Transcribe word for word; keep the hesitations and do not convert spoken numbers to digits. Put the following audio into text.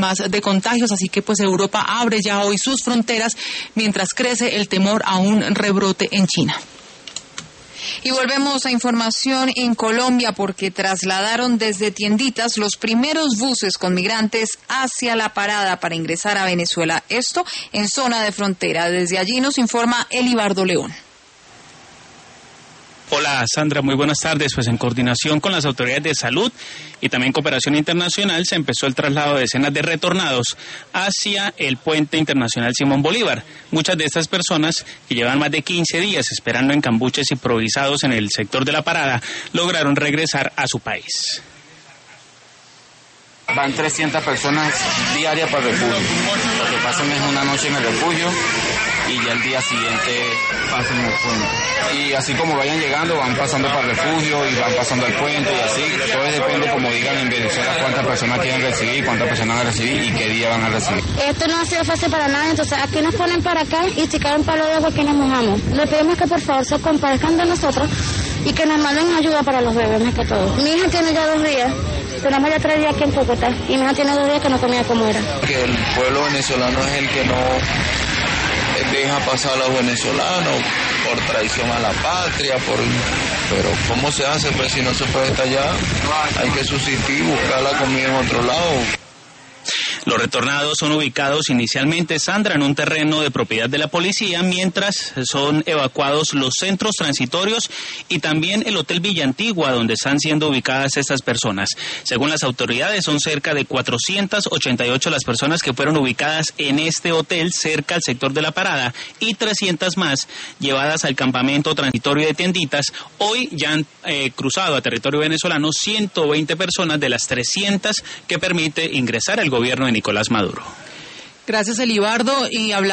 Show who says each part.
Speaker 1: más de contagios, así que pues Europa abre ya hoy sus fronteras mientras crece el temor a un rebrote en China.
Speaker 2: Y volvemos a información en Colombia porque trasladaron desde Tienditas los primeros buses con migrantes hacia la parada para ingresar a Venezuela. Esto en zona de frontera. Desde allí nos informa Elibardo León.
Speaker 3: Hola Sandra, muy buenas tardes. Pues en coordinación con las autoridades de salud y también cooperación internacional se empezó el traslado de decenas de retornados hacia el puente internacional Simón Bolívar. Muchas de estas personas, que llevan más de quince días esperando en cambuches improvisados en el sector de la parada, lograron regresar a su país.
Speaker 4: Van trescientas personas diarias para el refugio. Lo que pasan es una noche en el refugio y ya el día siguiente pasan el puente. Y así como vayan llegando, van pasando para el refugio y van pasando al puente y así. Todo depende, como digan en Venezuela, cuántas personas quieren recibir, cuántas personas van a recibir y qué día van a recibir.
Speaker 5: Esto no ha sido fácil para nadie, entonces aquí nos ponen para acá y si cae un palo de agua que nos mojamos. Le pedimos que por favor se compadezcan de nosotros y que nos manden ayuda para los bebés más que todo. Mi hija tiene ya dos días. Tenemos ya tres días aquí en Cúcuta y mi hija tiene dos días que no comía como era.
Speaker 6: Que el pueblo venezolano es el que no deja pasar a los venezolanos por traición a la patria, por pero ¿cómo se hace? Pues si no se puede estar allá, hay que subsistir, buscar la comida en otro lado.
Speaker 3: Los retornados son ubicados inicialmente, Sandra, en un terreno de propiedad de la policía, mientras son evacuados los centros transitorios y también el Hotel Villa Antigua, donde están siendo ubicadas estas personas. Según las autoridades, son cerca de cuatrocientas ochenta y ocho las personas que fueron ubicadas en este hotel cerca al sector de la parada y trescientas más llevadas al campamento transitorio de Tienditas. Hoy ya han eh, cruzado a territorio venezolano ciento veinte personas de las trescientas que permite ingresar el gobierno de Nicolás Maduro.
Speaker 1: Gracias, Elibardo. Y hablando